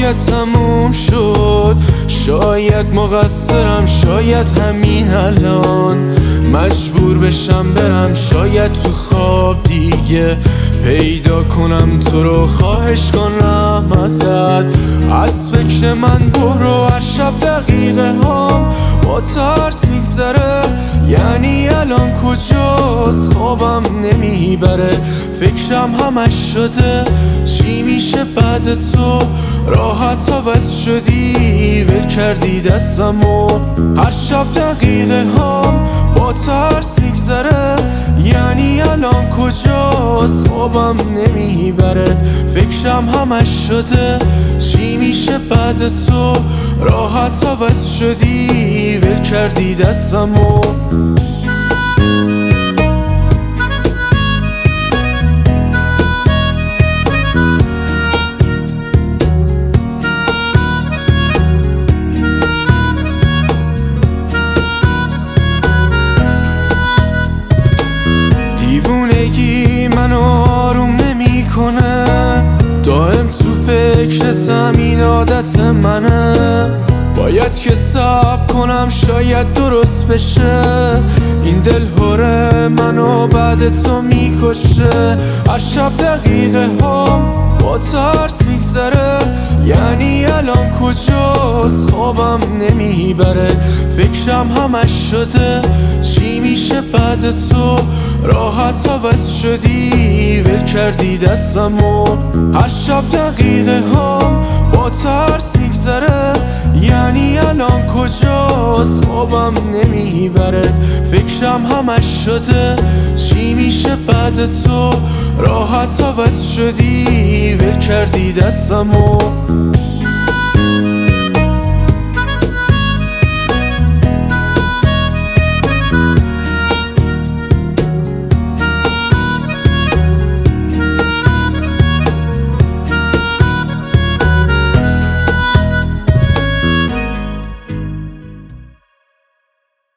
شاید تموم شد، شاید مقصرم، شاید همین الان مجبور بشم برم، شاید تو خواب دیگه پیدا کنم تو رو، خواهش کنم ازت از فکر من برو. هر شب دقیقه هم با ترس میگذره، یعنی الان کجاست خوابم نمیبره، فکرم همش شده چی میشه بعد تو، راحت عوض شدی ول کردی دستمو. هر شب دقیقه هم با ترس میگذره، یعنی الان کجاست خوابم نمیبره، فکرم همش شده چی میشه بعد تو، راحت عوض شدی ول کردی دستمو. دیوونگی منو آروم نمی کنه، دائم تو فکرتم این عادت منه، باید که صبر کنم شاید درست بشه، این دل هره منو بعد تو میکشه. هر شب دقیقه هم با ترس میگذره، یعنی الان کجاست خوابم نمیبره، فکرم همش شده چی میشه بعد تو، راحت عوض شدی ول کردی دستمو. هر شب دقیقه هم با ترس میگذره، یعنی الان کجاست خوابم نمیبره، فکرم همش شده چی میشه بعد تو، راحت عوض شدی ول کردی دستمو.